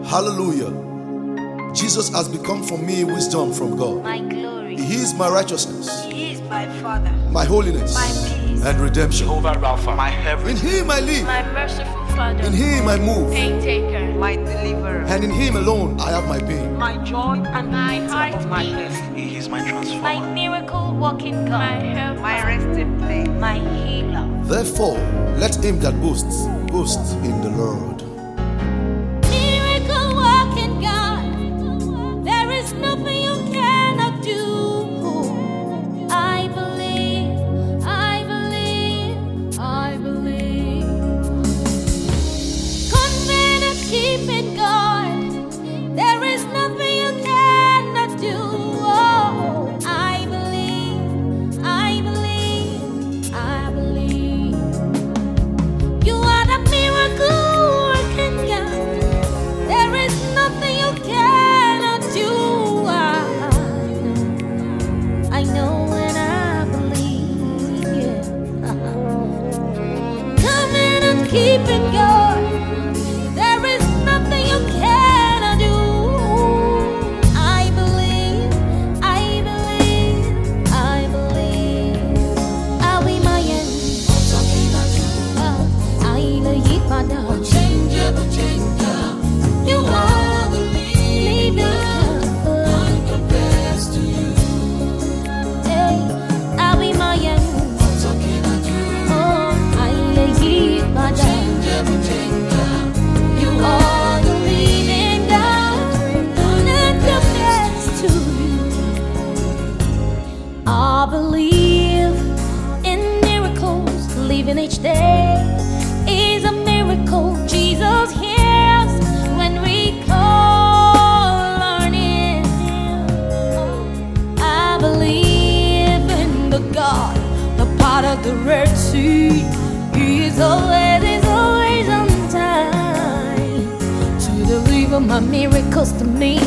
Hallelujah. Jesus has become for me wisdom from God. My glory. He is my righteousness. He is my Father. My holiness. My peace. And redemption. Jehovah Rapha, my heaven. In Him I live. My merciful Father. In Him I move. Pain taker. My deliverer. And in Him alone I have my being. My joy and My heart of my bliss. He is my My transformer. miracle working God. My helper. My resting place. My healer. Therefore, let him that boasts, boast in the Lord. Miracle working God. There is nothing you cannot do. I believe, I believe, I believe. Confident keeping God. There is nothing you cannot do. Oh, I believe, I believe, I believe. You are the miracle working God. There is nothing you cannot do. I know and I believe. Yeah. Coming and keeping God. There is nothing you cannot do. I believe, I believe, I believe. Are we my end? I believe, my dog. You are the living God. Hey, are we my end? Oh, I believe, my dog. You are the living God. None compares to you. I believe in miracles. Living each day is a miracle. Jesus hears when we call on Him. I believe in the God, the part of the Red Sea. He is always on time to deliver my miracles to me.